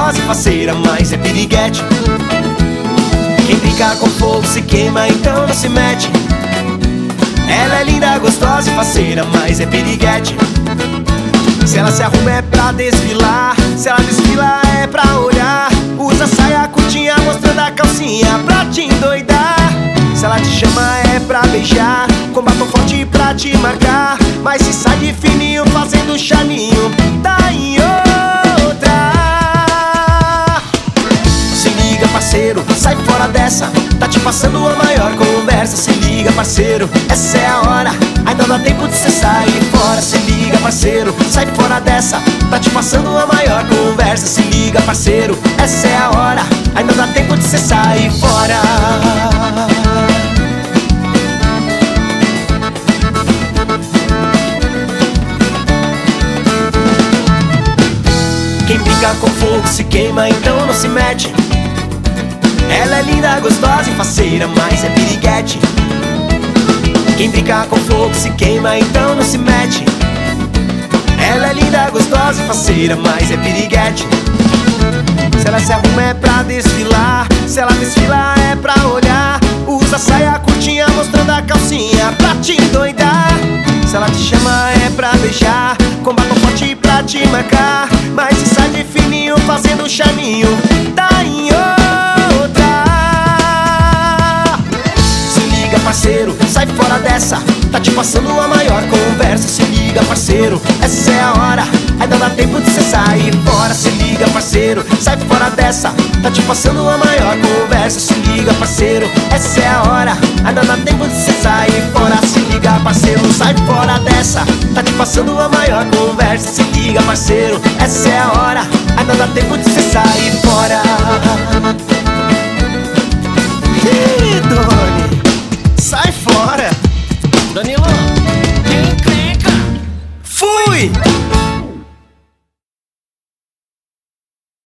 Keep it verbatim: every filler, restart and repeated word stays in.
gostosa e faceira, mas é piriguete. Quem brinca com fogo se queima, então não se mete. Ela é linda, gostosa e faceira, mas é piriguete. Se ela se arruma é pra desfilar, se ela desfila é pra olhar. Usa saia curtinha mostrando a calcinha pra te endoidar. Se ela te chama é pra beijar, com batom forte pra te marcar. Mas se sai de fininho fazendo charminho, tá em outra. Se liga, parceiro, sai fora dessa. Tá te passando a maior conversa. Se liga, parceiro, essa é a hora. Ainda dá tempo de cê sair fora. Se liga, parceiro, sai fora dessa. Tá te passando a maior conversa. Se liga, parceiro, essa é a hora. Ainda dá tempo de cê sair fora. Quem brinca com fogo se queima, então não se mete. Ela é linda, gostosa e faceira, mas é piriguete. Quem brinca com fogo se queima, então não se mete. Ela é linda, gostosa e faceira, mas é piriguete. Se ela se arruma é pra desfilar, se ela desfila é pra olhar. Usa saia curtinha mostrando a calcinha pra te endoidar. Se ela te chama é pra beijar, com batom forte pra te marcar. Mas se sai de fininho fazendo charminho, tá em outra. Se liga, parceiro, sai fora dessa. Tá te passando a maior conversa. Se liga, parceiro, essa é a hora. Ainda dá tempo de cê sair fora. Se liga, parceiro, sai fora dessa. Tá te passando a maior conversa. Se liga, parceiro, essa é a hora. Ainda dá tempo de cê sair fora. Se liga, parceiro, sai fora dessa. Tá te passando a maior conversa. Se liga, parceiro, essa é a hora. Ainda dá tempo de cê sair fora. Ih, Doni, sai fora. Danilo.